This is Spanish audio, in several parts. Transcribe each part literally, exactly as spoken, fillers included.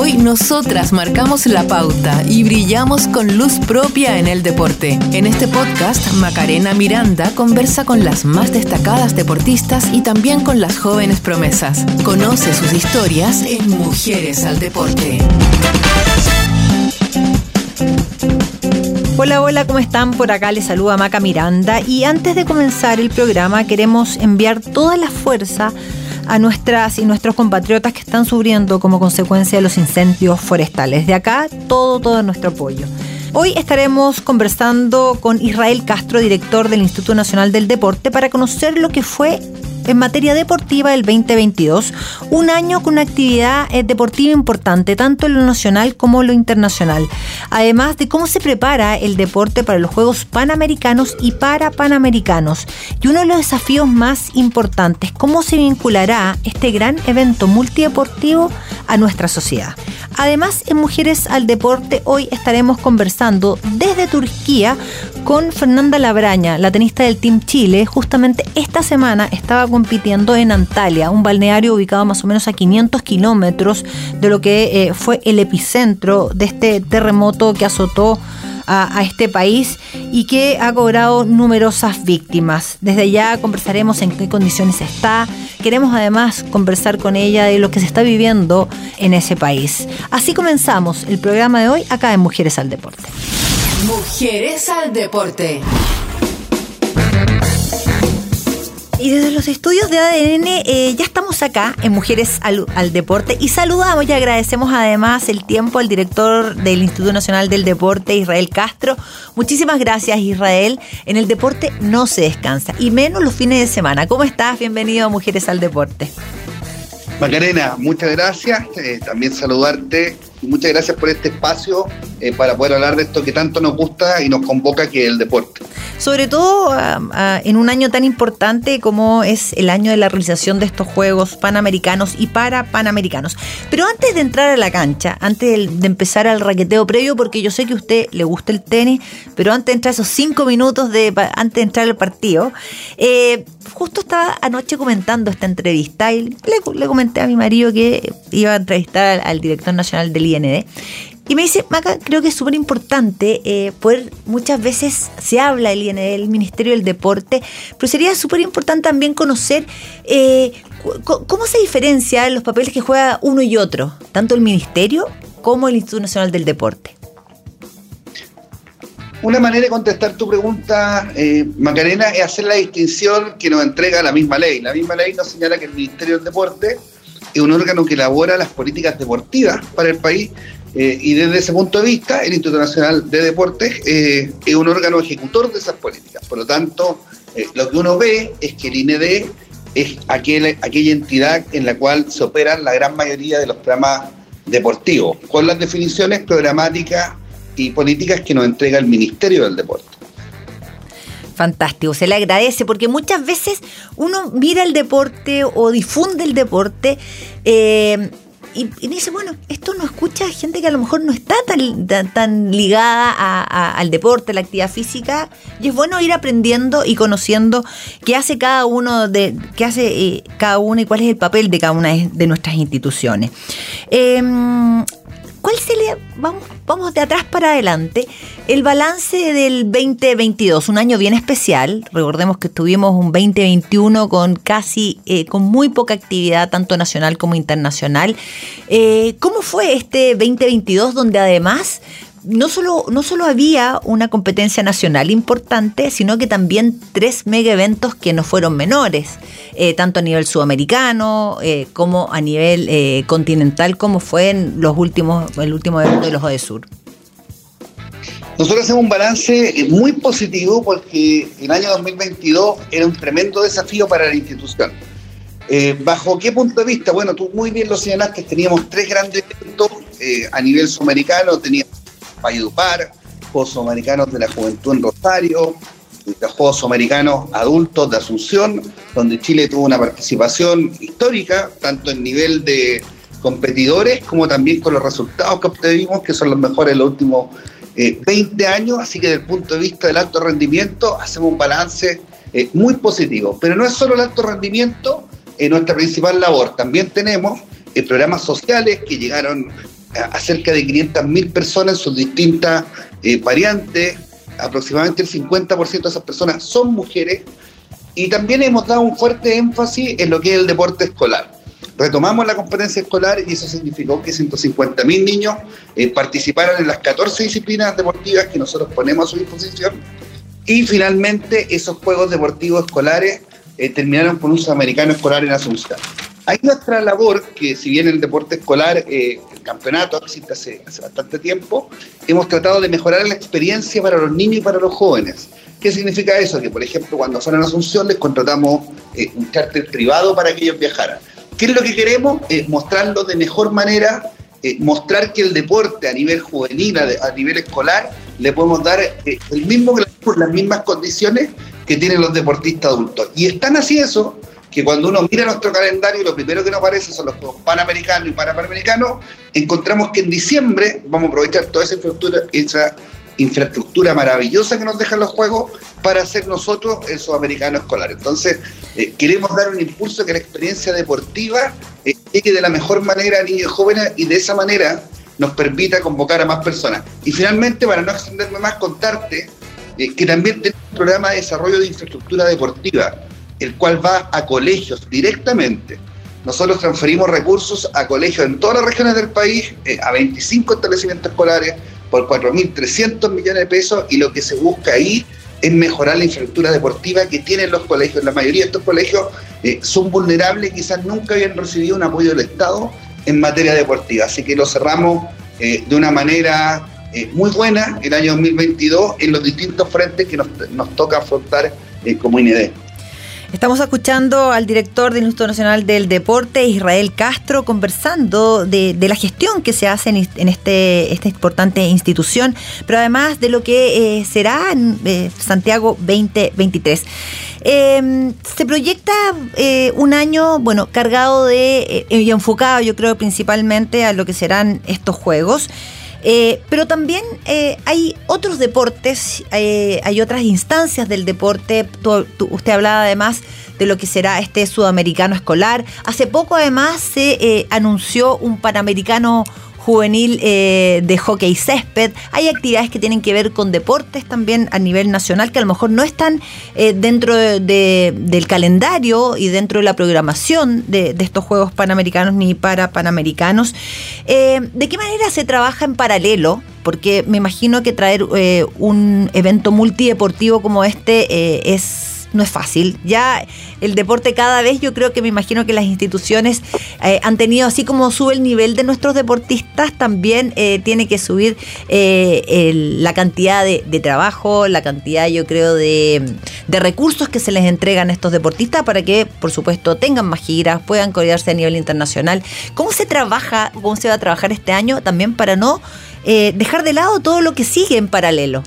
Hoy nosotras marcamos la pauta y brillamos con luz propia en el deporte. En este podcast, Macarena Miranda conversa con las más destacadas deportistas y también con las jóvenes promesas. Conoce sus historias en Mujeres al Deporte. Hola, hola, ¿cómo están? Por acá les saluda Maca Miranda y antes de comenzar el programa queremos enviar toda la fuerza a nuestras y nuestros compatriotas que están sufriendo como consecuencia de los incendios forestales. De acá, todo, todo nuestro apoyo. Hoy estaremos conversando con Israel Castro, director del Instituto Nacional del Deporte, para conocer lo que fue en materia deportiva el veinte veintidós, un año con una actividad eh, deportiva importante, tanto en lo nacional como en lo internacional. Además de cómo se prepara el deporte para los Juegos Panamericanos y para Panamericanos. Y uno de los desafíos más importantes, cómo se vinculará este gran evento multideportivo a nuestra sociedad. Además, en Mujeres al Deporte, hoy estaremos conversando desde Turquía con Fernanda Labraña, la tenista del Team Chile. Justamente esta semana estaba compitiendo en Antalya, un balneario ubicado más o menos a quinientos kilómetros de lo que eh, fue el epicentro de este terremoto que azotó a, a este país y que ha cobrado numerosas víctimas. Desde allá conversaremos en qué condiciones está. Queremos además conversar con ella de lo que se está viviendo en ese país. Así comenzamos el programa de hoy acá en Mujeres al Deporte. Mujeres al Deporte. Y desde los estudios de A D N eh, ya estamos acá en Mujeres al, al Deporte y saludamos y agradecemos además el tiempo al director del Instituto Nacional del Deporte, Israel Castro. Muchísimas gracias, Israel. En el deporte no se descansa, y menos los fines de semana. ¿Cómo estás? Bienvenido a Mujeres al Deporte. Macarena, muchas gracias. Eh, también saludarte y muchas gracias por este espacio eh, para poder hablar de esto que tanto nos gusta y nos convoca, que es el deporte. Sobre todo uh, uh, en un año tan importante como es el año de la realización de estos Juegos Panamericanos y para Panamericanos. Pero antes de entrar a la cancha, antes de, de empezar al raqueteo previo, porque yo sé que a usted le gusta el tenis, pero antes de entrar esos cinco minutos de antes de entrar al partido, eh, justo estaba anoche comentando esta entrevista y le, le comenté a mi marido que iba a entrevistar al, al director nacional del I N D. Y me dice, Maca, creo que es súper importante eh, poder, muchas veces se habla del I N D, el Ministerio del Deporte, pero sería súper importante también conocer eh, c- cómo se diferencia los papeles que juega uno y otro, tanto el Ministerio como el Instituto Nacional del Deporte. Una manera de contestar tu pregunta, eh, Macarena, es hacer la distinción que nos entrega la misma ley. La misma ley nos señala que el Ministerio del Deporte es un órgano que elabora las políticas deportivas para el país. Eh, y desde ese punto de vista, el Instituto Nacional de Deportes eh, es un órgano ejecutor de esas políticas. Por lo tanto, eh, lo que uno ve es que el I N D es aquel, aquella entidad en la cual se operan la gran mayoría de los programas deportivos, con las definiciones programáticas y políticas que nos entrega el Ministerio del Deporte. Fantástico, se le agradece, porque muchas veces uno mira el deporte o difunde el deporte eh, Y, y dice, bueno, esto no escucha gente que a lo mejor no está tan, tan, tan ligada a, a, al deporte, a la actividad física, y es bueno ir aprendiendo y conociendo qué hace cada uno de, qué hace eh, cada uno y cuál es el papel de cada una de, de nuestras instituciones. Eh, ¿Cuál sería, vamos, vamos de atrás para adelante, el balance del veinte veintidós? Un año bien especial. Recordemos que tuvimos un veinte veintiuno con casi, eh, con muy poca actividad, tanto nacional como internacional. Eh, ¿Cómo fue este veinte veintidós, donde además no solo, no solo había una competencia nacional importante, sino que también tres mega eventos que no fueron menores, eh, tanto a nivel sudamericano eh, como a nivel eh, continental, como fue en los últimos, el último evento de los ODESUR? Nosotros hacemos un balance muy positivo porque el año dos mil veintidós era un tremendo desafío para la institución. Eh, ¿Bajo qué punto de vista? Bueno, tú muy bien lo señalaste, teníamos tres grandes eventos eh, a nivel sudamericano. Teníamos Valledupar, Juegos Sudamericanos de la Juventud en Rosario, los Juegos Sudamericanos Adultos de Asunción, donde Chile tuvo una participación histórica, tanto en nivel de competidores como también con los resultados que obtuvimos, que son los mejores en los últimos eh, veinte años. Así que desde el punto de vista del alto rendimiento hacemos un balance eh, muy positivo. Pero no es solo el alto rendimiento eh, nuestra principal labor, también tenemos eh, programas sociales que llegaron a cerca de quinientas mil personas en sus distintas eh, variantes. Aproximadamente el cincuenta por ciento de esas personas son mujeres. Y también hemos dado un fuerte énfasis en lo que es el deporte escolar. Retomamos la competencia escolar y eso significó que ciento cincuenta mil niños eh, participaron en las catorce disciplinas deportivas que nosotros ponemos a su disposición. Y finalmente esos Juegos Deportivos Escolares eh, terminaron con un sudamericano escolar en Asunción. Hay nuestra labor, que si bien el deporte escolar, eh, el campeonato existe hace, hace bastante tiempo, hemos tratado de mejorar la experiencia para los niños y para los jóvenes. ¿Qué significa eso? Que, por ejemplo, cuando son en Asunción les contratamos eh, un charter privado para que ellos viajaran. ¿Qué es lo que queremos? Eh, mostrarlo de mejor manera, eh, mostrar que el deporte a nivel juvenil, a, a nivel escolar, le podemos dar eh, el mismo por las mismas condiciones que tienen los deportistas adultos. Y es tan así eso, que cuando uno mira nuestro calendario, lo primero que nos aparece son los Juegos Panamericanos y Panamericanos, encontramos que en diciembre vamos a aprovechar toda esa infraestructura, esa infraestructura maravillosa que nos dejan los Juegos para hacer nosotros el sudamericano escolar. Entonces, eh, queremos dar un impulso que la experiencia deportiva eh, llegue de la mejor manera a niños y jóvenes y de esa manera nos permita convocar a más personas. Y finalmente, para no extenderme más, contarte eh, que también tenemos un programa de desarrollo de infraestructura deportiva, el cual va a colegios directamente. Nosotros transferimos recursos a colegios en todas las regiones del país, eh, a veinticinco establecimientos escolares, por cuatro mil trescientos millones de pesos, y lo que se busca ahí es mejorar la infraestructura deportiva que tienen los colegios. La mayoría de estos colegios eh, son vulnerables, quizás nunca habían recibido un apoyo del Estado en materia deportiva. Así que lo cerramos eh, de una manera eh, muy buena el año dos mil veintidós en los distintos frentes que nos, nos toca afrontar eh, como I N E D. Estamos escuchando al director del Instituto Nacional del Deporte, Israel Castro, conversando de, de la gestión que se hace en, en este, esta importante institución, pero además de lo que eh, será eh, Santiago veinte veintitrés. Eh, se proyecta eh, un año, bueno, cargado de eh, y enfocado, yo creo, principalmente a lo que serán estos Juegos. Eh, pero también eh, hay otros deportes, eh, hay otras instancias del deporte. Tú, tú, usted hablaba además de lo que será este sudamericano escolar. Hace poco además se eh, anunció un panamericano juvenil eh, de hockey césped. Hay actividades que tienen que ver con deportes también a nivel nacional que a lo mejor no están eh, dentro de, de, del calendario y dentro de la programación de, de estos Juegos Panamericanos ni para Panamericanos. Eh, ¿De qué manera se trabaja en paralelo? Porque me imagino que traer eh, un evento multideportivo como este eh, es... no es fácil. Ya el deporte cada vez, yo creo que me imagino que las instituciones eh, han tenido, así como sube el nivel de nuestros deportistas, también eh, tiene que subir eh, el, la cantidad de, de trabajo, la cantidad, yo creo, de, de recursos que se les entregan a estos deportistas para que, por supuesto, tengan más giras, puedan codearse a nivel internacional. ¿Cómo se trabaja, cómo se va a trabajar este año también para no eh, dejar de lado todo lo que sigue en paralelo?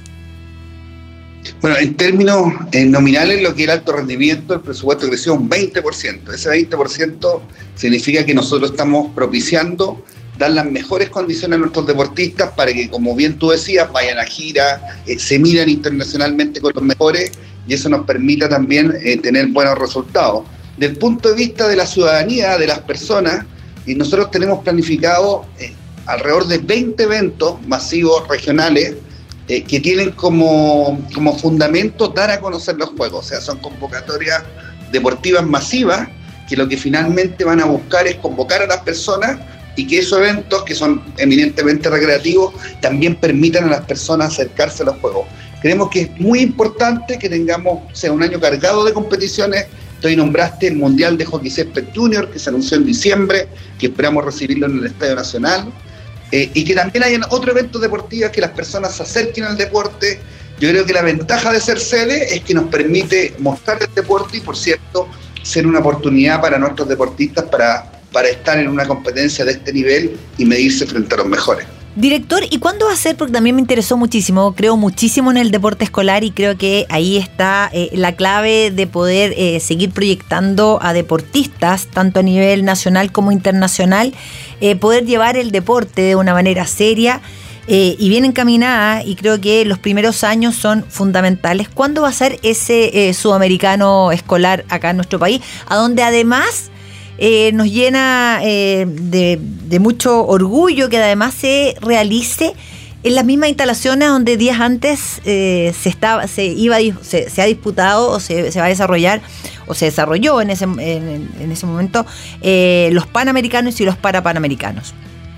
Bueno, en términos eh, nominales, lo que es el alto rendimiento, el presupuesto creció un veinte por ciento. Ese veinte por ciento significa que nosotros estamos propiciando dar las mejores condiciones a nuestros deportistas para que, como bien tú decías, vayan a gira, eh, se miran internacionalmente con los mejores y eso nos permita también eh, tener buenos resultados. Desde el punto de vista de la ciudadanía, de las personas, y nosotros tenemos planificado eh, alrededor de veinte eventos masivos regionales Eh, que tienen como, como fundamento dar a conocer los Juegos. O sea, son convocatorias deportivas masivas que lo que finalmente van a buscar es convocar a las personas y que esos eventos, que son eminentemente recreativos, también permitan a las personas acercarse a los Juegos. Creemos que es muy importante que tengamos, o sea, un año cargado de competiciones. Tú nombraste el Mundial de Hockey Césped Junior, que se anunció en diciembre, que esperamos recibirlo en el Estadio Nacional. Eh, y que también hayan otros eventos deportivos que las personas se acerquen al deporte. Yo creo que la ventaja de ser sede es que nos permite mostrar el deporte y, por cierto, ser una oportunidad para nuestros deportistas para, para estar en una competencia de este nivel y medirse frente a los mejores. Director, ¿y cuándo va a ser? Porque también me interesó muchísimo, creo muchísimo en el deporte escolar y creo que ahí está eh, la clave de poder eh, seguir proyectando a deportistas, tanto a nivel nacional como internacional, eh, poder llevar el deporte de una manera seria eh, y bien encaminada, y creo que los primeros años son fundamentales. ¿Cuándo va a ser ese eh, sudamericano escolar acá en nuestro país? A donde además eh, nos llena eh, de, de mucho orgullo que además se realice en las mismas instalaciones donde días antes eh, se estaba, se iba, se, se ha disputado o se, se va a desarrollar o se desarrolló en ese, en, en ese momento eh, los Panamericanos y los Parapanamericanos.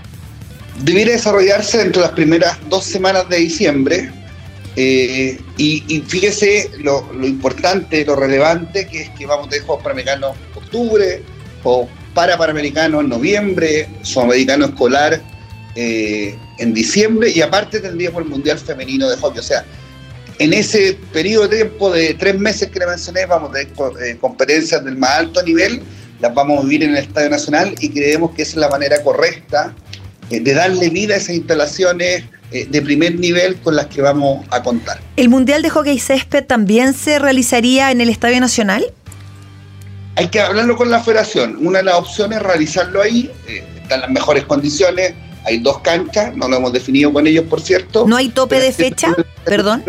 Debiera desarrollarse dentro de las primeras dos semanas de diciembre eh, y, y fíjese lo, lo importante, lo relevante que es que vamos a tener Juegos Panamericanos en octubre, o Parapanamericanos en noviembre, Sudamericano Escolar eh, en diciembre, y aparte tendríamos el Mundial Femenino de Hockey. O sea, en ese periodo de tiempo de tres meses que le mencioné vamos a tener eh, competencias del más alto nivel, las vamos a vivir en el Estadio Nacional y creemos que esa es la manera correcta de darle vida a esas instalaciones eh, de primer nivel con las que vamos a contar. ¿El Mundial de Hockey Césped también se realizaría en el Estadio Nacional? Hay que hablarlo con la federación. Una de las opciones es realizarlo ahí, eh, están las mejores condiciones, hay dos canchas, no lo hemos definido con ellos, por cierto. ¿No hay tope de fecha? Perdón.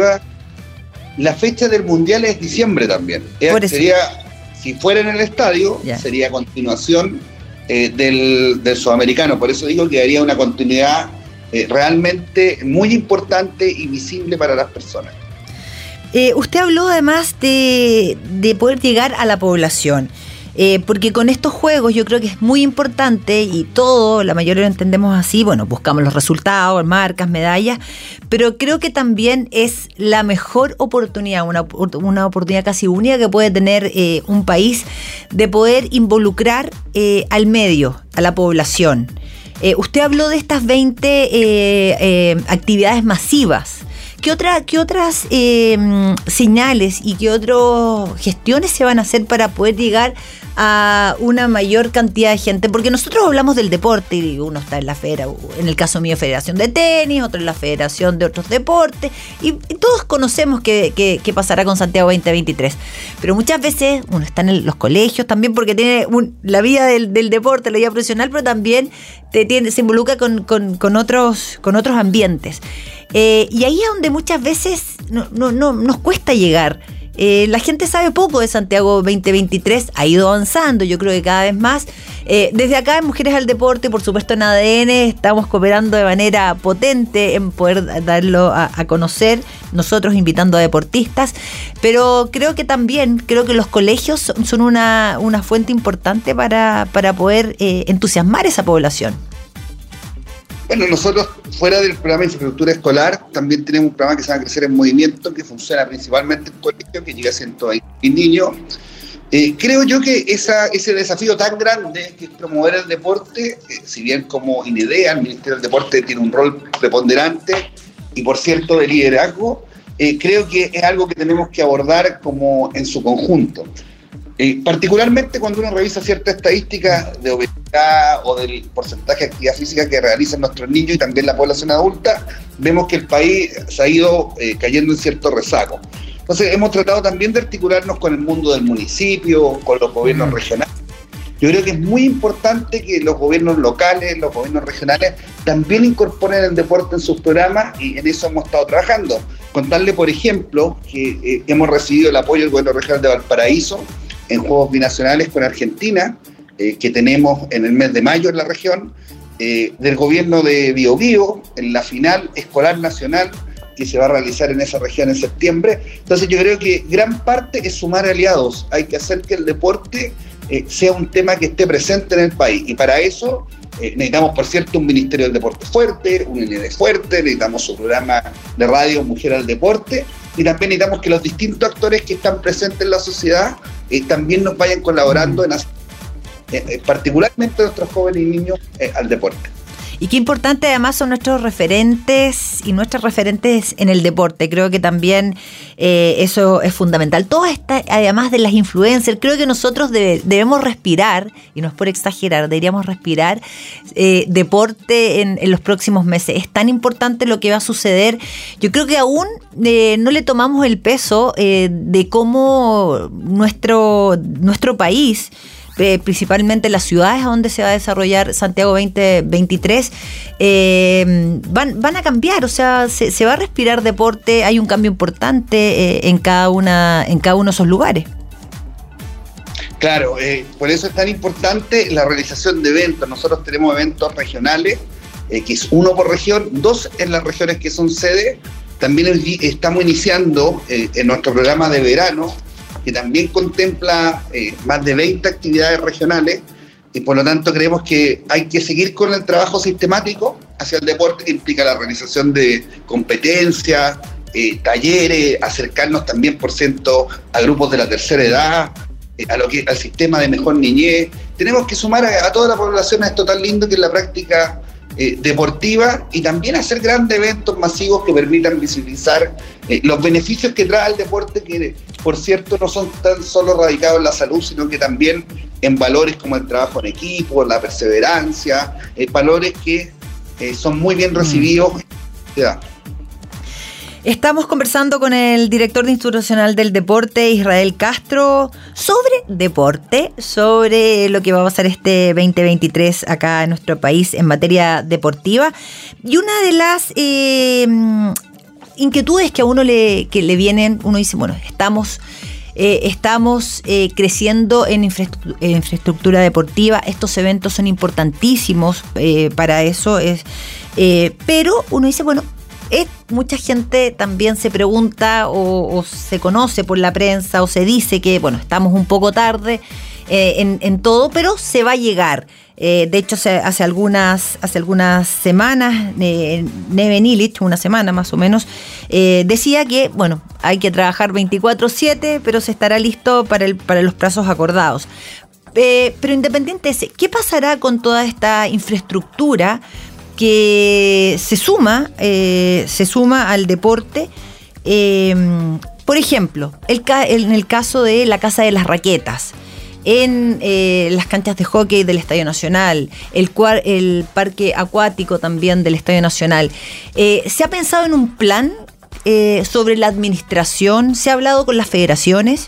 La fecha del Mundial es diciembre también. Por eso. Sería, si fuera en el estadio, ya. sería a continuación Eh, del, del Sudamericano. Por eso digo que haría una continuidad eh, realmente muy importante y visible para las personas. Eh, usted habló además de, de poder llegar a la población, eh, porque con estos juegos yo creo que es muy importante, y todo, la mayoría lo entendemos así, bueno, buscamos los resultados, marcas, medallas, pero creo que también es la mejor oportunidad, una, una oportunidad casi única que puede tener eh, un país de poder involucrar eh, al medio, a la población. Eh, usted habló de estas veinte eh, eh, actividades masivas. ¿Qué, otra, qué otras eh, señales y qué otras gestiones se van a hacer para poder llegar a una mayor cantidad de gente? Porque nosotros hablamos del deporte y uno está en la federa, en el caso mío Federación de Tenis, otro en la Federación de otros deportes, y, y todos conocemos qué, qué, qué pasará con Santiago veinte veintitrés, pero muchas veces uno está en los colegios también porque tiene un, la vida del, del deporte, la vida profesional, pero también te tiene, se involucra con, con, con, otros, con otros ambientes. Eh, y ahí es donde muchas veces no, no, no, nos cuesta llegar. Eh, la gente sabe poco de Santiago veinte veintitrés, ha ido avanzando, yo creo que cada vez más. Eh, desde acá en Mujeres al Deporte, por supuesto en A D N, estamos cooperando de manera potente en poder darlo a, a conocer, nosotros invitando a deportistas, pero creo que también, creo que los colegios son, son una, una fuente importante para, para poder eh, entusiasmar a esa población. Bueno, nosotros fuera del programa de infraestructura escolar también tenemos un programa que se llama Crecer en Movimiento, que funciona principalmente en colegios, que llega a ciento veinte niños. Eh, creo yo que esa, ese desafío tan grande que es promover el deporte, eh, si bien como INEDEA, el Ministerio del Deporte tiene un rol preponderante y por cierto de liderazgo, eh, creo que es algo que tenemos que abordar como en su conjunto. Eh, particularmente cuando uno revisa ciertas estadísticas de obesidad o del porcentaje de actividad física que realizan nuestros niños y también la población adulta, vemos que el país se ha ido eh, cayendo en cierto rezago. Entonces hemos tratado también de articularnos con el mundo del municipio, con los gobiernos mm. regionales. Yo creo que es muy importante que los gobiernos locales, los gobiernos regionales también incorporen el deporte en sus programas, y en eso hemos estado trabajando. Contarle, por ejemplo, que eh, hemos recibido el apoyo del gobierno regional de Valparaíso en Juegos Binacionales con Argentina, eh, que tenemos en el mes de mayo en la región, eh, del gobierno de Biobío en la final escolar nacional que se va a realizar en esa región en septiembre. Entonces yo creo que gran parte es sumar aliados, hay que hacer que el deporte eh, sea un tema que esté presente en el país, y para eso eh, necesitamos, por cierto, un Ministerio del Deporte fuerte, un I N E D fuerte, necesitamos su programa de radio Mujer al Deporte, y también necesitamos que los distintos actores que están presentes en la sociedad eh, también nos vayan colaborando en hacer, eh, particularmente nuestros jóvenes y niños, eh, al deporte. Y qué importante además son nuestros referentes y nuestras referentes en el deporte. Creo que también eh, eso es fundamental. Todo está, además de las influencers, creo que nosotros debe, debemos respirar, y no es por exagerar, deberíamos respirar eh, deporte en, en los próximos meses. Es tan importante lo que va a suceder. Yo creo que aún eh, no le tomamos el peso eh, de cómo nuestro, nuestro país, Eh, principalmente las ciudades donde se va a desarrollar Santiago veinte veintitrés, eh, van, van a cambiar, o sea, se, se va a respirar deporte, hay un cambio importante eh, en cada una en cada uno de esos lugares. Claro, eh, por eso es tan importante la realización de eventos. Nosotros tenemos eventos regionales, eh, que es uno por región, dos en las regiones que son sede. También estamos iniciando eh, en nuestro programa de verano, que también contempla eh, más de veinte actividades regionales, y por lo tanto creemos que hay que seguir con el trabajo sistemático hacia el deporte, que implica la realización de competencias, eh, talleres, acercarnos también por ciento a grupos de la tercera edad, a lo que, al sistema de mejor niñez. Tenemos que sumar a, a toda la población a esto tan lindo que es la práctica eh, deportiva, y también hacer grandes eventos masivos que permitan visibilizar eh, los beneficios que trae el deporte, que por cierto no son tan solo radicados en la salud, sino que también en valores como el trabajo en equipo, la perseverancia, eh, valores que eh, son muy bien recibidos. Mm. Yeah. Estamos conversando con el director de Institucional del Deporte, Israel Castro, sobre deporte, sobre lo que va a pasar este veinte veintitrés acá en nuestro país en materia deportiva. Y una de las eh, inquietudes que a uno le, que le vienen, uno dice, bueno, estamos... Eh, estamos eh, creciendo en infraestructura, en infraestructura deportiva. Estos eventos son importantísimos eh, para eso, es, eh, pero uno dice, bueno, eh, mucha gente también se pregunta o, o se conoce por la prensa o se dice que, bueno, estamos un poco tarde eh, en, en todo, pero se va a llegar. Eh, de hecho, hace, hace algunas hace algunas semanas, eh, Neven Illich, una semana más o menos, eh, decía que, bueno, hay que trabajar veinticuatro siete, pero se estará listo para, el, para los plazos acordados. Eh, pero independiente de ese, ¿qué pasará con toda esta infraestructura que se suma, eh, se suma al deporte? Eh, por ejemplo, el, en el caso de la Casa de las Raquetas, en eh, las canchas de hockey del Estadio Nacional, el, cuar, el parque acuático también del Estadio Nacional. Eh, ¿Se ha pensado en un plan eh, sobre la administración? ¿Se ha hablado con las federaciones?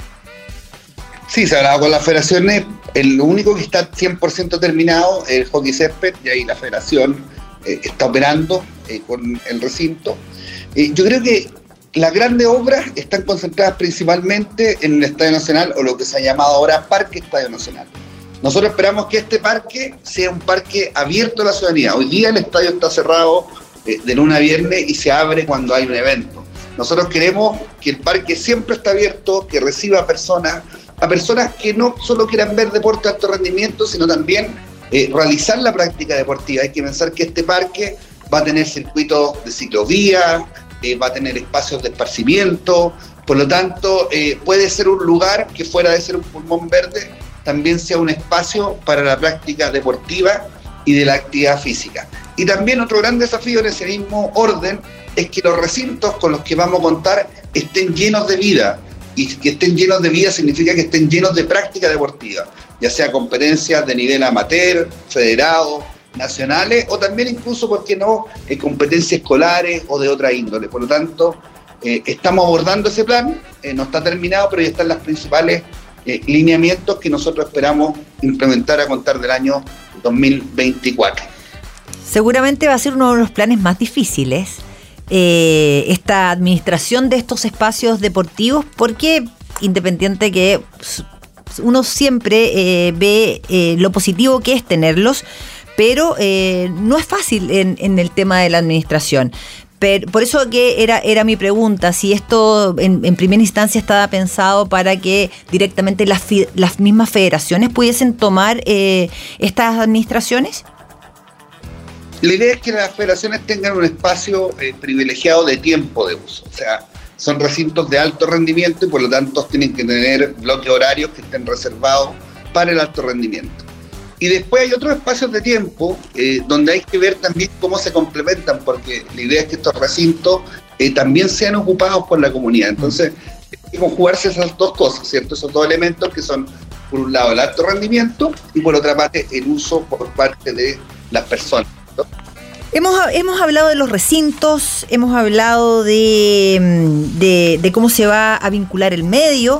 Sí, se ha hablado con las federaciones. El único que está cien por ciento terminado es el hockey césped, y ahí la federación eh, está operando eh, con el recinto. Eh, yo creo que las grandes obras están concentradas principalmente en el Estadio Nacional, o lo que se ha llamado ahora Parque Estadio Nacional. Nosotros esperamos que este parque sea un parque abierto a la ciudadanía. Hoy día el estadio está cerrado eh, de lunes a viernes y se abre cuando hay un evento. Nosotros queremos que el parque siempre esté abierto, que reciba a personas, a personas que no solo quieran ver deporte de alto rendimiento, sino también eh, realizar la práctica deportiva. Hay que pensar que este parque va a tener circuitos de ciclovía, Eh, va a tener espacios de esparcimiento, por lo tanto eh, puede ser un lugar que, fuera de ser un pulmón verde, también sea un espacio para la práctica deportiva y de la actividad física. Y también otro gran desafío en ese mismo orden es que los recintos con los que vamos a contar estén llenos de vida, y que estén llenos de vida significa que estén llenos de práctica deportiva, ya sea competencias de nivel amateur, federado, nacionales, o también incluso, ¿por qué no?, eh, competencias escolares o de otra índole. Por lo tanto, eh, estamos abordando ese plan, eh, no está terminado, pero ya están los principales eh, lineamientos que nosotros esperamos implementar a contar del año dos mil veinticuatro. Seguramente va a ser uno de los planes más difíciles, eh, esta administración de estos espacios deportivos, porque independiente que uno siempre eh, ve eh, lo positivo que es tenerlos, pero eh, no es fácil en, en el tema de la administración. Pero, por eso que era, era mi pregunta, si esto en, en primera instancia estaba pensado para que directamente las, las mismas federaciones pudiesen tomar eh, estas administraciones. La idea es que las federaciones tengan un espacio eh, privilegiado de tiempo de uso. O sea, son recintos de alto rendimiento y por lo tanto tienen que tener bloques horarios que estén reservados para el alto rendimiento. Y después hay otros espacios de tiempo eh, donde hay que ver también cómo se complementan, porque la idea es que estos recintos eh, también sean ocupados por la comunidad. Entonces, hay que conjugarse esas dos cosas, ¿cierto? Esos dos elementos que son, por un lado, el alto rendimiento y por otra parte, el uso por parte de las personas, ¿no? Hemos, hemos hablado de los recintos, hemos hablado de, de, de cómo se va a vincular el medio,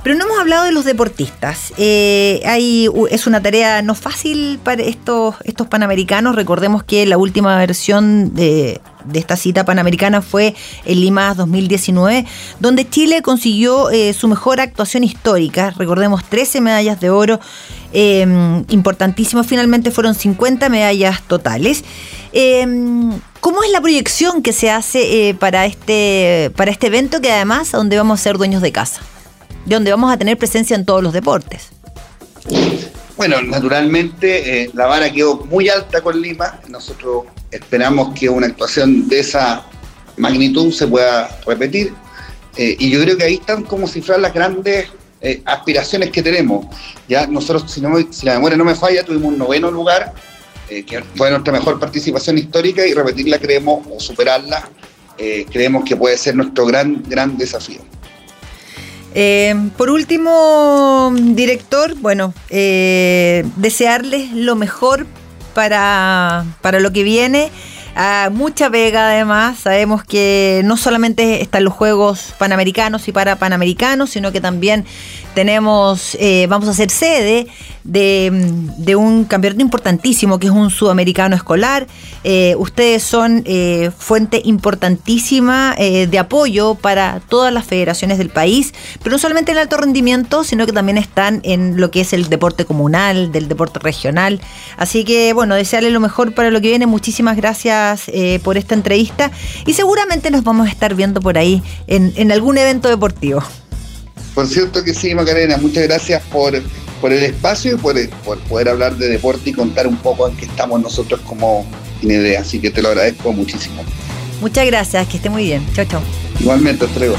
Pero no hemos hablado de los deportistas. Eh, hay, es una tarea no fácil para estos, estos panamericanos. Recordemos que la última versión de, de esta cita panamericana fue en Lima dos mil diecinueve, donde Chile consiguió eh, su mejor actuación histórica. Recordemos, trece medallas de oro, eh, importantísimo. Finalmente fueron cincuenta medallas totales. Eh, ¿Cómo es la proyección que se hace eh, para, este, para este evento, que además donde vamos a ser dueños de casa, de donde vamos a tener presencia en todos los deportes? Bueno, naturalmente eh, la vara quedó muy alta con Lima. Nosotros esperamos que una actuación de esa magnitud se pueda repetir. Eh, y yo creo que ahí están como cifrar las grandes eh, aspiraciones que tenemos. Ya nosotros, si, no, si la memoria no me falla, tuvimos un noveno lugar, eh, que fue nuestra mejor participación histórica, y repetirla creemos, o superarla, eh, creemos que puede ser nuestro gran, gran desafío. Eh, por último, director, bueno, eh, desearles lo mejor para, para lo que viene. Ah, mucha pega además. Sabemos que no solamente están los Juegos Panamericanos y para Panamericanos, sino que también tenemos, eh, vamos a ser sede de, de un campeonato importantísimo que es un sudamericano escolar. Eh, ustedes son eh, fuente importantísima eh, de apoyo para todas las federaciones del país, pero no solamente en alto rendimiento, sino que también están en lo que es el deporte comunal, del deporte regional. Así que, bueno, desearles lo mejor para lo que viene. Muchísimas gracias eh, por esta entrevista, y seguramente nos vamos a estar viendo por ahí en, en algún evento deportivo. Por cierto que sí, Macarena, muchas gracias por, por el espacio y por, por poder hablar de deporte y contar un poco en qué estamos nosotros como INEDE, así que te lo agradezco muchísimo. Muchas gracias, que esté muy bien. Chao, chao. Igualmente, hasta luego.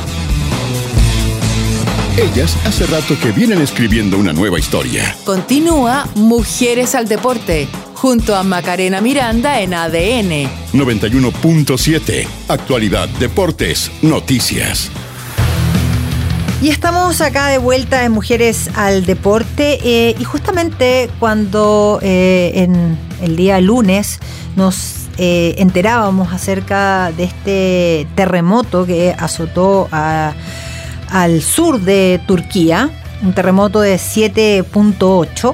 Ellas hace rato que vienen escribiendo una nueva historia. Continúa Mujeres al Deporte, junto a Macarena Miranda en A D N. noventa y uno punto siete. Actualidad, deportes, noticias. Y estamos acá de vuelta en Mujeres al Deporte, eh, y justamente cuando eh, en el día lunes nos eh, enterábamos acerca de este terremoto que azotó a, al sur de Turquía, un terremoto de siete punto ocho,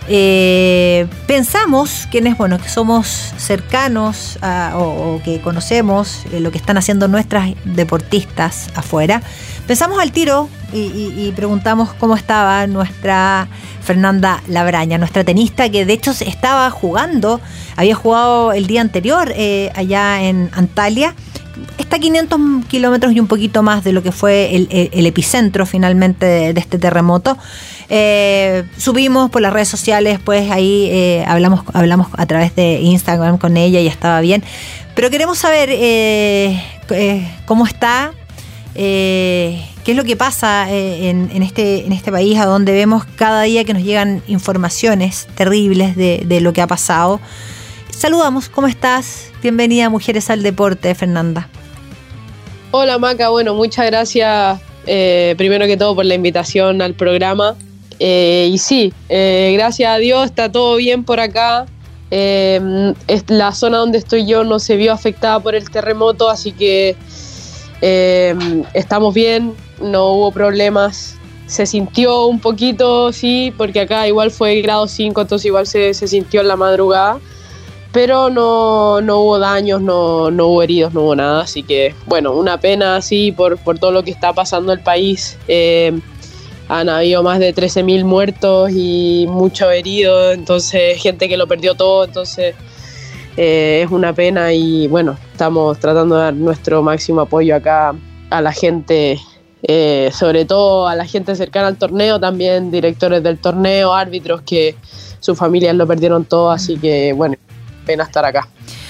eh, pensamos quienes, bueno, que somos cercanos a, o, o que conocemos eh, lo que están haciendo nuestras deportistas afuera, pensamos al tiro y, y, y preguntamos cómo estaba nuestra Fernanda Labraña, nuestra tenista, que de hecho estaba jugando, había jugado el día anterior eh, allá en Antalya. Está a quinientos kilómetros y un poquito más de lo que fue el, el, el epicentro finalmente de, de este terremoto. Eh, subimos por las redes sociales, pues ahí eh, hablamos, hablamos a través de Instagram con ella y estaba bien. Pero queremos saber eh, eh, cómo está, eh, qué es lo que pasa eh, en, en, este, en este país, a donde vemos cada día que nos llegan informaciones terribles de, de lo que ha pasado. Saludamos, ¿cómo estás? Bienvenida a Mujeres al Deporte, Fernanda. Hola Maca, bueno, muchas gracias eh, primero que todo por la invitación al programa. Eh, y sí, eh, gracias a Dios está todo bien por acá. Eh, es, la zona donde estoy yo no se vio afectada por el terremoto, así que eh, estamos bien, no hubo problemas. Se sintió un poquito, sí, porque acá igual fue grado cinco, entonces igual se, se sintió en la madrugada. Pero no, no hubo daños, no, no hubo heridos, no hubo nada. Así que, bueno, una pena sí por, por todo lo que está pasando en el país. Eh, han habido más de trece mil muertos y muchos heridos. Entonces, gente que lo perdió todo. Entonces, eh, es una pena. Y bueno, estamos tratando de dar nuestro máximo apoyo acá a la gente, eh, sobre todo a la gente cercana al torneo, también directores del torneo, árbitros que sus familias lo perdieron todo. Así que, bueno, pena estar acá.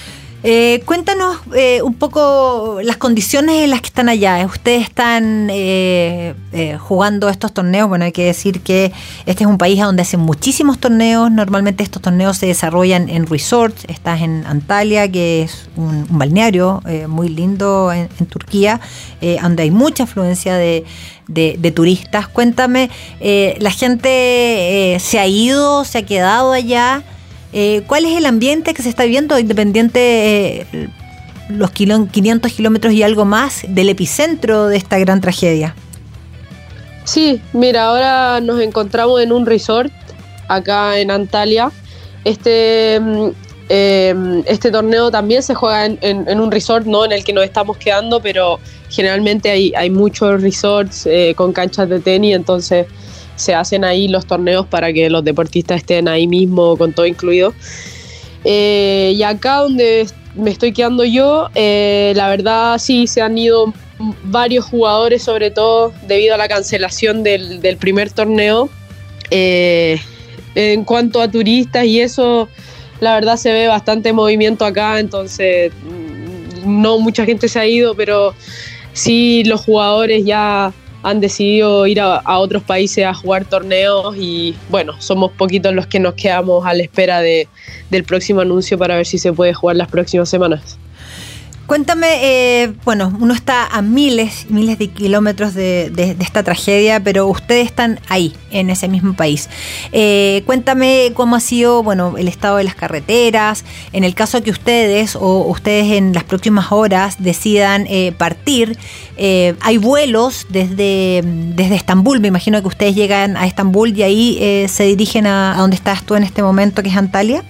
Eh, cuéntanos eh, un poco las condiciones en las que están allá. Ustedes están eh, eh, jugando estos torneos. Bueno, hay que decir que este es un país donde hacen muchísimos torneos. Normalmente estos torneos se desarrollan en resorts. Estás en Antalya, que es un, un balneario eh, muy lindo en, en Turquía, eh, donde hay mucha afluencia de, de, de turistas. Cuéntame, eh, ¿la gente eh, se ha ido, se ha quedado allá? Eh, ¿Cuál es el ambiente que se está viviendo, independiente eh, los quinientos kilómetros y algo más del epicentro de esta gran tragedia? Sí, mira, ahora nos encontramos en un resort acá en Antalya. Este, eh, este torneo también se juega en, en, en un resort, no en el que nos estamos quedando, pero generalmente hay, hay muchos resorts eh, con canchas de tenis, entonces se hacen ahí los torneos para que los deportistas estén ahí mismo con todo incluido. Eh, y acá donde me estoy quedando yo, eh, la verdad sí, se han ido varios jugadores, sobre todo debido a la cancelación del, del primer torneo. Eh, en cuanto a turistas y eso, la verdad se ve bastante movimiento acá, entonces no mucha gente se ha ido, pero sí los jugadores ya han decidido ir a, a otros países a jugar torneos y bueno, somos poquitos los que nos quedamos a la espera de, del próximo anuncio para ver si se puede jugar las próximas semanas. Cuéntame, eh, bueno, uno está a miles y miles de kilómetros de, de, de esta tragedia, pero ustedes están ahí, en ese mismo país. Eh, cuéntame cómo ha sido, bueno, el estado de las carreteras, en el caso que ustedes o ustedes en las próximas horas decidan eh, partir. Eh, hay vuelos desde, desde Estambul, me imagino que ustedes llegan a Estambul y ahí eh, se dirigen a, a donde estás tú en este momento, que es Antalya.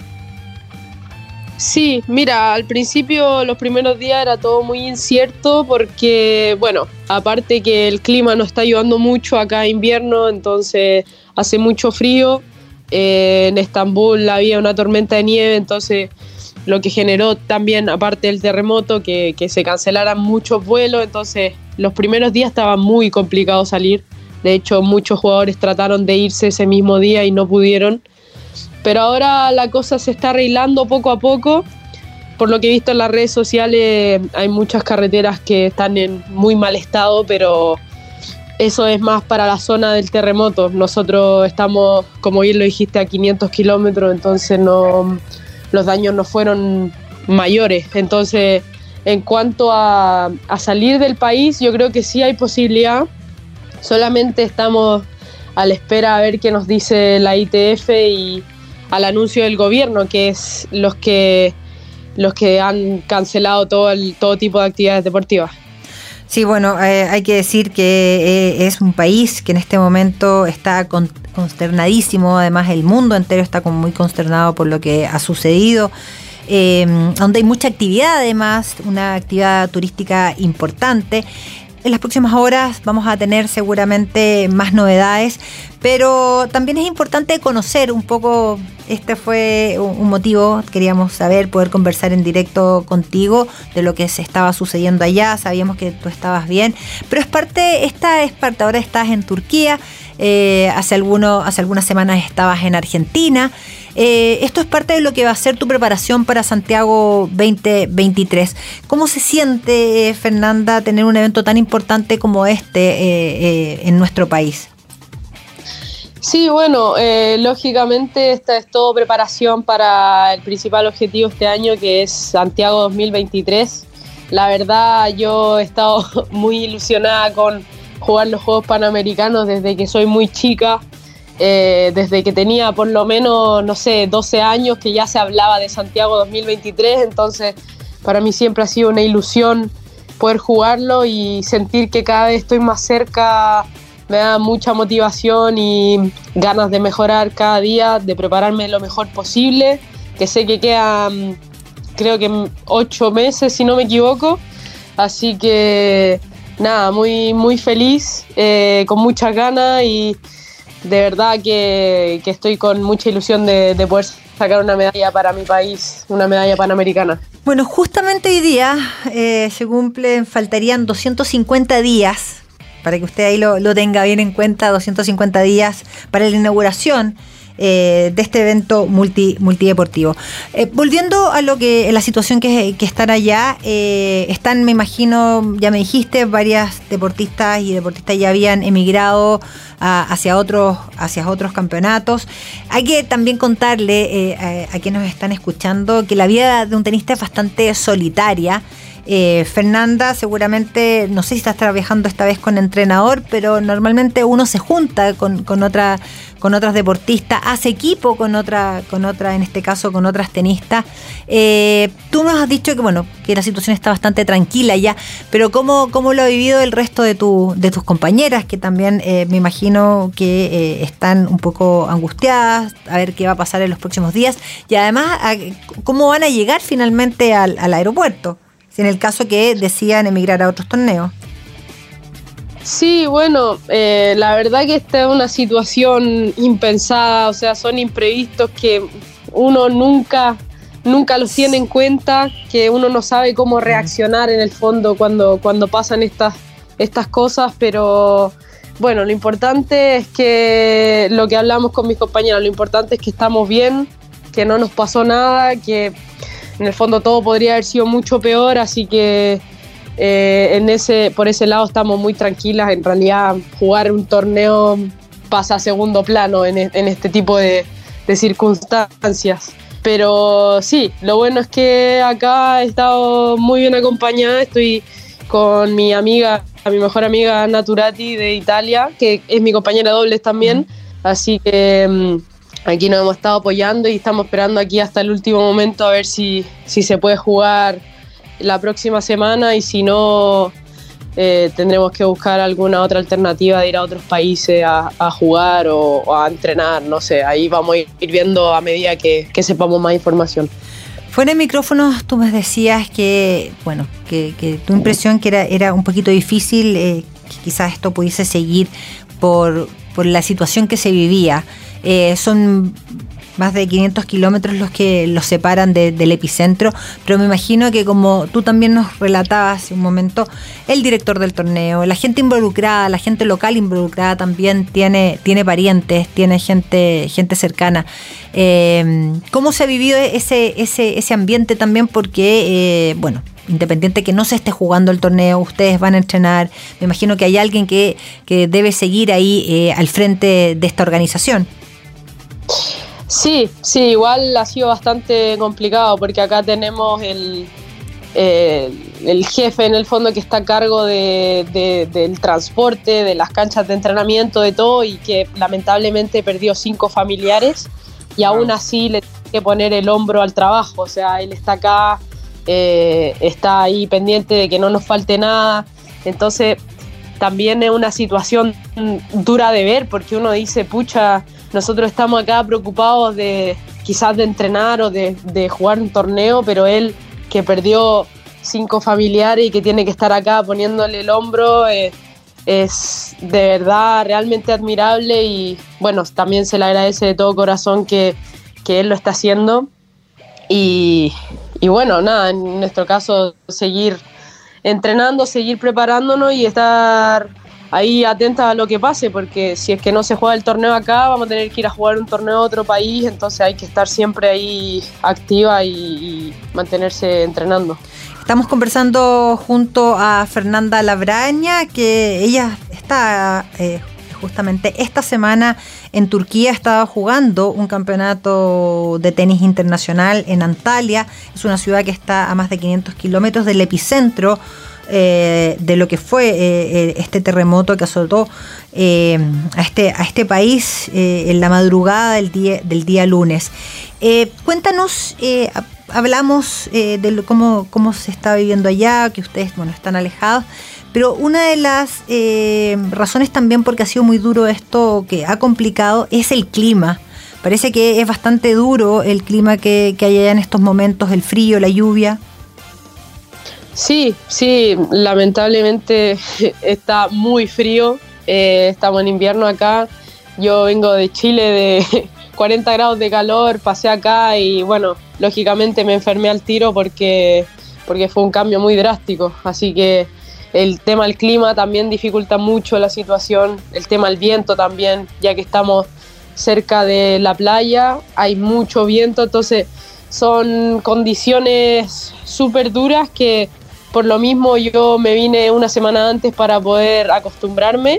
Sí, mira, al principio los primeros días era todo muy incierto porque, bueno, aparte que el clima nos está ayudando mucho acá en invierno, entonces hace mucho frío. Eh, en Estambul había una tormenta de nieve, entonces lo que generó también, aparte del terremoto, que, que se cancelaran muchos vuelos, entonces los primeros días estaba muy complicado salir. De hecho, muchos jugadores trataron de irse ese mismo día y no pudieron. Pero ahora la cosa se está arreglando poco a poco. Por lo que he visto en las redes sociales, hay muchas carreteras que están en muy mal estado, pero eso es más para la zona del terremoto. Nosotros estamos, como bien lo dijiste, a quinientos kilómetros, entonces no, los daños no fueron mayores. Entonces, en cuanto a, a salir del país, yo creo que sí hay posibilidad. Solamente estamos a la espera a ver qué nos dice la I T F y al anuncio del gobierno, que es los que los que han cancelado todo el todo tipo de actividades deportivas. Sí, bueno, eh, hay que decir que eh, es un país que en este momento está con, consternadísimo, además el mundo entero está como muy consternado por lo que ha sucedido, eh, donde hay mucha actividad, además, una actividad turística importante. En las próximas horas vamos a tener seguramente más novedades, pero también es importante conocer un poco, este fue un motivo, queríamos saber, poder conversar en directo contigo de lo que se estaba sucediendo allá, sabíamos que tú estabas bien, pero es parte, esta es parte, ahora estás en Turquía, eh, hace, alguno, hace algunas semanas estabas en Argentina. Eh, esto es parte de lo que va a ser tu preparación para Santiago veinte veintitrés. ¿Cómo se siente, eh, Fernanda, tener un evento tan importante como este eh, eh, en nuestro país? Sí, bueno, eh, lógicamente esta es todo preparación para el principal objetivo este año, que es Santiago dos mil veintitrés. La verdad, yo he estado muy ilusionada con jugar los Juegos Panamericanos desde que soy muy chica. Eh, desde que tenía por lo menos, no sé, doce años, que ya se hablaba de Santiago dos mil veintitrés, entonces para mí siempre ha sido una ilusión poder jugarlo y sentir que cada vez estoy más cerca, me da mucha motivación y ganas de mejorar cada día, de prepararme lo mejor posible, que sé que quedan, creo que ocho meses si no me equivoco, así que nada, muy, muy feliz, eh, con muchas ganas y de verdad que, que estoy con mucha ilusión de, de poder sacar una medalla para mi país, una medalla panamericana. Bueno, justamente hoy día eh, se cumplen, faltarían doscientos cincuenta días, para que usted ahí lo, lo tenga bien en cuenta, doscientos cincuenta días para la inauguración eh, de este evento multi, multideportivo. Eh, volviendo a lo que la situación que, que están allá, eh, están, me imagino, ya me dijiste, varias deportistas y deportistas ya habían emigrado a, hacia otros hacia otros campeonatos. Hay que también contarle eh, a, a quienes nos están escuchando que la vida de un tenista es bastante solitaria. Eh, Fernanda, seguramente, no sé si estás trabajando esta vez con entrenador, pero normalmente uno se junta con, con otra, con otras deportistas, hace equipo con otra, con otra, en este caso con otras tenistas. Eh, tú nos has dicho que bueno, que la situación está bastante tranquila ya, pero ¿cómo, cómo lo ha vivido el resto de tu, de tus compañeras, que también eh, me imagino que eh, están un poco angustiadas, a ver qué va a pasar en los próximos días, y además a, cómo van a llegar finalmente al, al aeropuerto, si en el caso que decidan emigrar a otros torneos? Sí, bueno, eh, la verdad que esta es una situación impensada, o sea, son imprevistos que uno nunca, nunca los tiene en cuenta, que uno no sabe cómo reaccionar en el fondo cuando, cuando pasan estas, estas cosas, pero bueno, lo importante es que lo que hablamos con mis compañeros, lo importante es que estamos bien, que no nos pasó nada, que en el fondo todo podría haber sido mucho peor, así que eh, en ese, por ese lado estamos muy tranquilas. En realidad jugar un torneo pasa a segundo plano en, en este tipo de, de circunstancias. Pero sí, lo bueno es que acá he estado muy bien acompañada, estoy con mi amiga, mi mejor amiga Naturati de Italia, que es mi compañera de dobles también, así que um, aquí nos hemos estado apoyando y estamos esperando aquí hasta el último momento a ver si, si se puede jugar la próxima semana, y si no, eh, tendremos que buscar alguna otra alternativa de ir a otros países a, a jugar o, o a entrenar, no sé, ahí vamos a ir viendo a medida que, que sepamos más información. Fuera de micrófonos, tú me decías que, bueno, que, que tu impresión que era, era un poquito difícil, eh, que quizás esto pudiese seguir por, por la situación que se vivía. Eh, son más de quinientos kilómetros los que los separan de, del epicentro, pero me imagino que, como tú también nos relatabas hace un momento, el director del torneo, la gente involucrada, la gente local involucrada también tiene, tiene parientes, tiene gente, gente cercana. Eh, ¿Cómo se ha vivido ese, ese, ese ambiente también? Porque, eh, bueno, independiente que no se esté jugando el torneo, ustedes van a entrenar, me imagino que hay alguien que, que debe seguir ahí eh, al frente de esta organización. Sí, sí, igual ha sido bastante complicado porque acá tenemos el, eh, el jefe en el fondo que está a cargo de, de, del transporte, de las canchas de entrenamiento, de todo, y que lamentablemente perdió cinco familiares y aún así le tiene que poner el hombro al trabajo. O sea, él está acá, eh, está ahí pendiente de que no nos falte nada. Entonces también es una situación dura de ver, porque uno dice, pucha, nosotros estamos acá preocupados de quizás de entrenar o de, de jugar un torneo, pero él, que perdió cinco familiares y que tiene que estar acá poniéndole el hombro, eh, es de verdad realmente admirable, y bueno, también se le agradece de todo corazón que, que él lo está haciendo. Y, y bueno, nada, en nuestro caso seguir entrenando, seguir preparándonos y estar ahí atentas a lo que pase, porque si es que no se juega el torneo acá, vamos a tener que ir a jugar un torneo a otro país, entonces hay que estar siempre ahí activa y, y mantenerse entrenando. Estamos conversando junto a Fernanda Labraña, que ella está eh, justamente esta semana en Turquía, estaba jugando un campeonato de tenis internacional en Antalya. Es una ciudad que está a más de quinientos kilómetros del epicentro Eh, de lo que fue eh, este terremoto que azotó eh, a, este, a este país eh, en la madrugada del día, del día lunes. Eh, cuéntanos, eh, hablamos eh, de lo, cómo, cómo se está viviendo allá, que ustedes bueno, están alejados, pero una de las eh, razones también porque ha sido muy duro esto, que ha complicado, es el clima. Parece que es bastante duro el clima que, que hay allá en estos momentos, el frío, la lluvia. Sí, sí, lamentablemente está muy frío, eh, estamos en invierno acá, yo vengo de Chile de cuarenta grados de calor, pasé acá y bueno, lógicamente me enfermé al tiro porque, porque fue un cambio muy drástico, así que el tema del clima también dificulta mucho la situación, el tema del viento también, ya que estamos cerca de la playa, hay mucho viento, entonces son condiciones súper duras que por lo mismo yo me vine una semana antes para poder acostumbrarme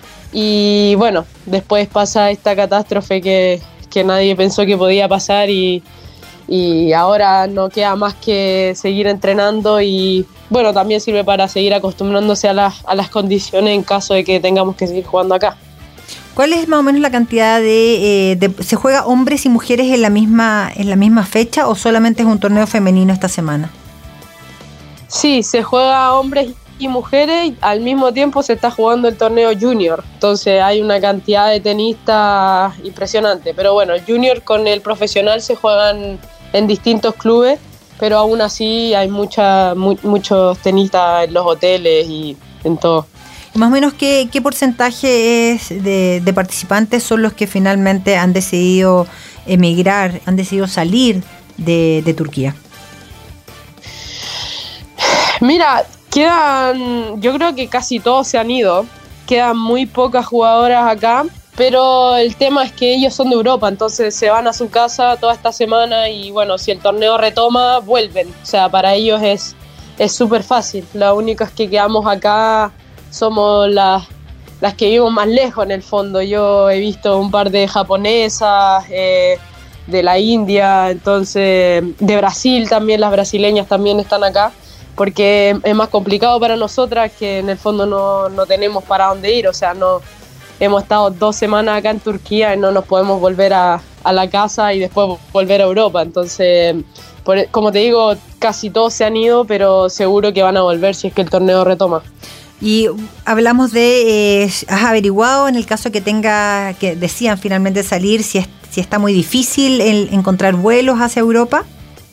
y bueno, después pasa esta catástrofe que, que nadie pensó que podía pasar y, y ahora no queda más que seguir entrenando y, bueno, también sirve para seguir acostumbrándose a las, a las condiciones en caso de que tengamos que seguir jugando acá. ¿Cuál es más o menos la cantidad de, eh, de se juega hombres y mujeres en la misma en la misma fecha o solamente es un torneo femenino esta semana? Sí, se juega hombres y mujeres, y al mismo tiempo se está jugando el torneo junior, entonces hay una cantidad de tenistas impresionante, pero bueno, el junior con el profesional se juegan en distintos clubes, pero aún así hay mucha, mu- muchos tenistas en los hoteles y en todo. Más o menos, ¿qué, qué porcentaje es de, de participantes son los que finalmente han decidido emigrar, han decidido salir de, de Turquía? Mira, quedan, yo creo que casi todos se han ido, quedan muy pocas jugadoras acá, pero el tema es que ellos son de Europa, entonces se van a su casa toda esta semana y bueno, si el torneo retoma, vuelven. O sea, para ellos es es súper fácil, lo único es que quedamos acá, somos las, las que vivimos más lejos en el fondo. Yo he visto un par de japonesas, eh, de la India, entonces de Brasil también, las brasileñas también están acá, porque es más complicado para nosotras que en el fondo no, no tenemos para dónde ir, o sea, no hemos estado dos semanas acá en Turquía y no nos podemos volver a, a la casa y después volver a Europa, entonces, por, como te digo, casi todos se han ido, pero seguro que van a volver si es que el torneo retoma. Y hablamos de, eh, ¿has averiguado en el caso que tenga, que decían finalmente salir, si, es, si está muy difícil el encontrar vuelos hacia Europa?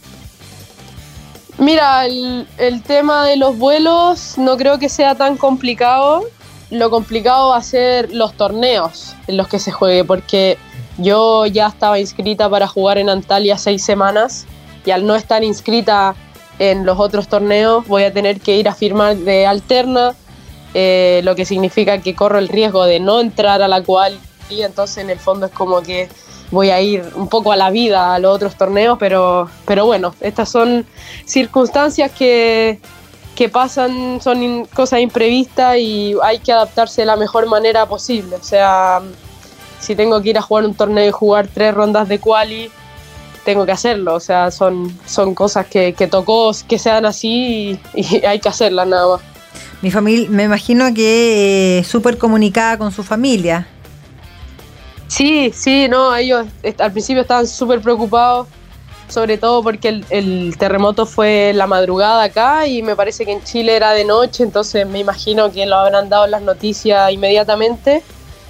Mira, el, el tema de los vuelos no creo que sea tan complicado. Lo complicado va a ser los torneos en los que se juegue, porque yo ya estaba inscrita para jugar en Antalya seis semanas y al no estar inscrita en los otros torneos voy a tener que ir a firmar de alterna, eh, lo que significa que corro el riesgo de no entrar a la quali, y entonces en el fondo es como que voy a ir un poco a la vida a los otros torneos, pero, pero bueno, estas son circunstancias que, que pasan, son in, cosas imprevistas y hay que adaptarse de la mejor manera posible. O sea, si tengo que ir a jugar un torneo y jugar tres rondas de quali, tengo que hacerlo. O sea, son, son cosas que, que tocó que sean así y, y hay que hacerlas nada más. Mi familia, me imagino que eh, súper comunicada con su familia. Sí, sí, no, ellos al principio estaban súper preocupados, sobre todo porque el, el terremoto fue en la madrugada acá y me parece que en Chile era de noche, entonces me imagino que lo habrán dado en las noticias inmediatamente.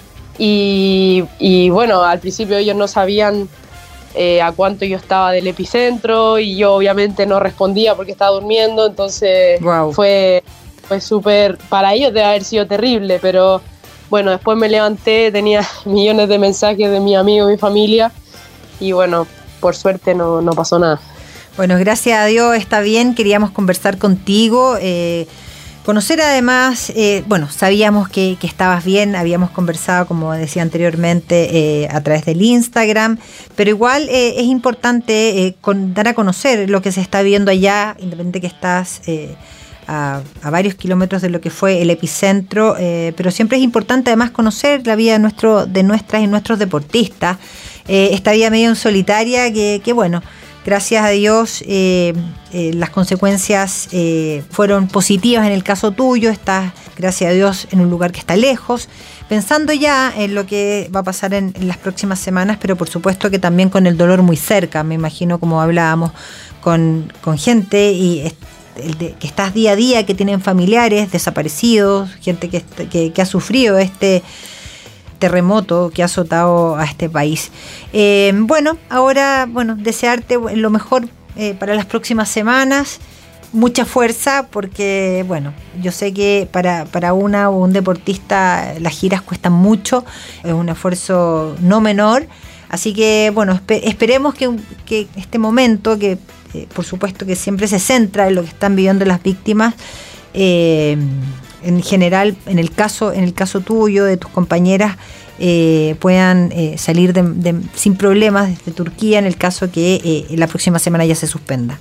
Y, y bueno, al principio ellos no sabían eh, a cuánto yo estaba del epicentro y yo obviamente no respondía porque estaba durmiendo, entonces wow. fue, fue súper, para ellos debe haber sido terrible, pero bueno, después me levanté, tenía millones de mensajes de mis amigos, mi familia, y bueno, por suerte no, no pasó nada. Bueno, gracias a Dios está bien, queríamos conversar contigo, eh, conocer además, eh, bueno, sabíamos que, que estabas bien, habíamos conversado, como decía anteriormente, eh, a través del Instagram, pero igual eh, es importante eh, con, dar a conocer lo que se está viendo allá, independientemente que estás Eh, A, a varios kilómetros de lo que fue el epicentro, eh, pero siempre es importante además conocer la vida de, nuestro, de nuestras y nuestros deportistas, eh, esta vida medio solitaria que, que bueno, gracias a Dios eh, eh, las consecuencias eh, fueron positivas en el caso tuyo, estás gracias a Dios en un lugar que está lejos, pensando ya en lo que va a pasar en, en las próximas semanas, pero por supuesto que también con el dolor muy cerca, me imagino como hablábamos con, con gente y el de, que estás día a día, que tienen familiares desaparecidos, gente que, que, que ha sufrido este terremoto que ha azotado a este país. Eh, bueno, ahora, bueno, desearte lo mejor eh, para las próximas semanas, mucha fuerza, porque, bueno, yo sé que para, para una o un deportista las giras cuestan mucho, es un esfuerzo no menor, así que, bueno, espe- esperemos que, que este momento, que Eh, por supuesto que siempre se centra en lo que están viviendo las víctimas, eh, en general, en el caso, en el caso tuyo, de tus compañeras, eh, puedan eh, salir de, de, sin problemas desde Turquía, en el caso que eh, la próxima semana ya se suspenda.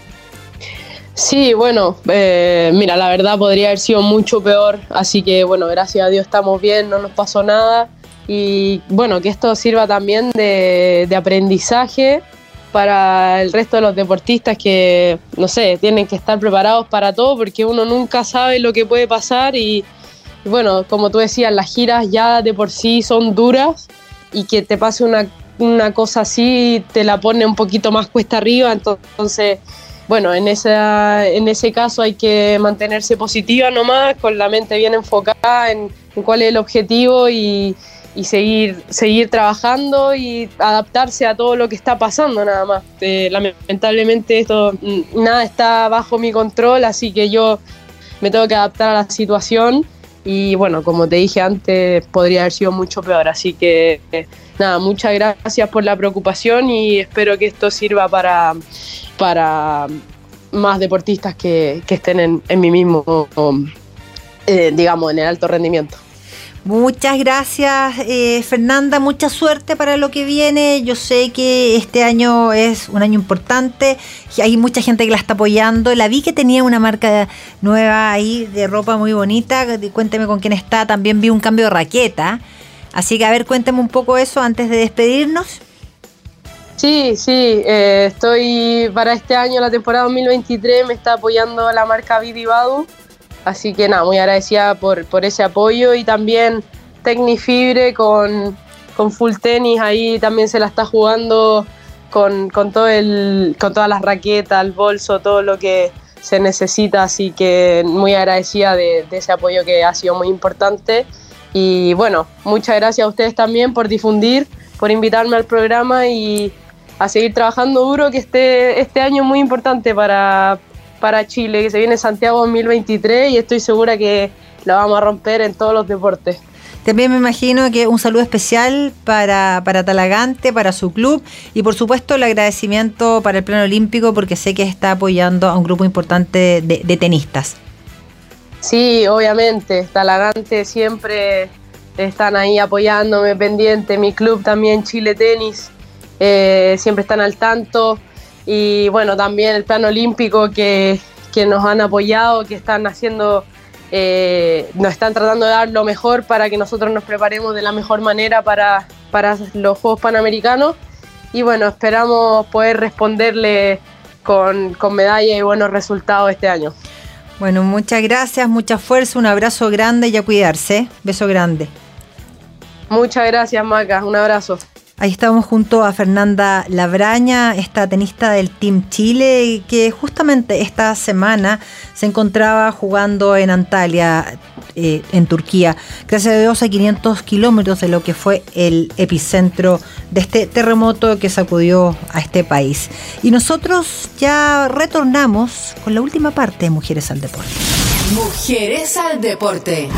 Sí, bueno, eh, mira, la verdad podría haber sido mucho peor, así que bueno, gracias a Dios estamos bien, no nos pasó nada y bueno, que esto sirva también de, de aprendizaje para el resto de los deportistas que, no sé, tienen que estar preparados para todo porque uno nunca sabe lo que puede pasar y, y bueno, como tú decías, las giras ya de por sí son duras y que te pase una, una cosa así te la pone un poquito más cuesta arriba, entonces, bueno, en, esa, en ese caso hay que mantenerse positiva nomás, con la mente bien enfocada en, en cuál es el objetivo y y seguir, seguir trabajando y adaptarse a todo lo que está pasando nada más. Eh, lamentablemente esto, nada está bajo mi control, así que yo me tengo que adaptar a la situación y bueno, como te dije antes, podría haber sido mucho peor, así que eh, nada, muchas gracias por la preocupación y espero que esto sirva para, para más deportistas que, que estén en, en mi mismo, eh, digamos, en el alto rendimiento. Muchas gracias, eh, Fernanda, mucha suerte para lo que viene. Yo sé que este año es un año importante, hay mucha gente que la está apoyando. La vi que tenía una marca nueva ahí de ropa muy bonita, cuénteme con quién está. También vi un cambio de raqueta, así que a ver, cuénteme un poco eso antes de despedirnos. Sí, sí, eh, estoy para este año, la temporada dos mil veintitrés, me está apoyando la marca Vidi Badu. Así que nada, muy agradecida por, por ese apoyo y también Tecnifibre con, con Full Tenis, ahí también se la está jugando con, con, todo el, con todas las raquetas, el bolso, todo lo que se necesita, así que muy agradecida de, de ese apoyo que ha sido muy importante. Y bueno, muchas gracias a ustedes también por difundir, por invitarme al programa y a seguir trabajando duro, que este, este año es muy importante para... para Chile, que se viene Santiago dos mil veintitrés y estoy segura que la vamos a romper en todos los deportes. También me imagino que un saludo especial para, para Talagante, para su club y por supuesto el agradecimiento para el plano olímpico porque sé que está apoyando a un grupo importante de, de tenistas. Sí, obviamente, Talagante siempre están ahí apoyándome, pendiente, mi club también Chile Tenis, eh, siempre están al tanto. Y bueno, también el plano olímpico que, que nos han apoyado, que están haciendo, eh, nos están tratando de dar lo mejor para que nosotros nos preparemos de la mejor manera para, para los Juegos Panamericanos. Y bueno, esperamos poder responderle con, con medalla y buenos resultados este año. Bueno, muchas gracias, mucha fuerza, un abrazo grande y a cuidarse. Beso grande. Muchas gracias, Maca, un abrazo. Ahí estamos junto a Fernanda Labraña, esta tenista del Team Chile, que justamente esta semana se encontraba jugando en Antalya, eh, en Turquía, gracias a Dios a quinientos kilómetros de lo que fue el epicentro de este terremoto que sacudió a este país. Y nosotros ya retornamos con la última parte de Mujeres al Deporte. Mujeres al Deporte.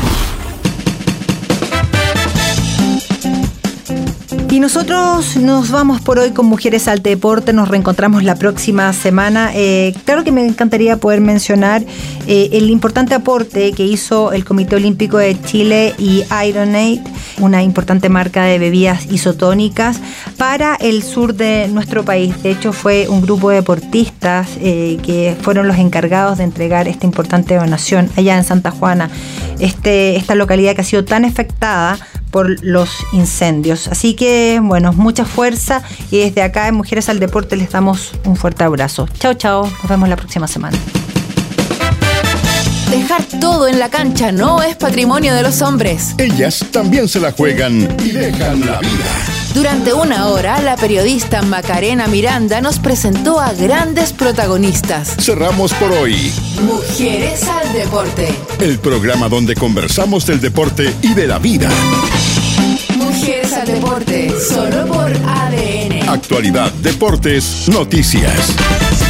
Y nosotros nos vamos por hoy con Mujeres al Deporte, nos reencontramos la próxima semana. Eh, claro que me encantaría poder mencionar eh, el importante aporte que hizo el Comité Olímpico de Chile y Ironade, una importante marca de bebidas isotónicas para el sur de nuestro país. De hecho, fue un grupo de deportistas eh, que fueron los encargados de entregar esta importante donación allá en Santa Juana, este, esta localidad que ha sido tan afectada por los incendios. Así que, bueno, mucha fuerza y desde acá en Mujeres al Deporte les damos un fuerte abrazo. Chao, chao. Nos vemos la próxima semana. Dejar todo en la cancha no es patrimonio de los hombres. Ellas también se la juegan y dejan la vida. Durante una hora, la periodista Macarena Miranda nos presentó a grandes protagonistas. Cerramos por hoy Mujeres al Deporte, el programa donde conversamos del deporte y de la vida. Mujeres al Deporte, solo por A D N. Actualidad, deportes, noticias.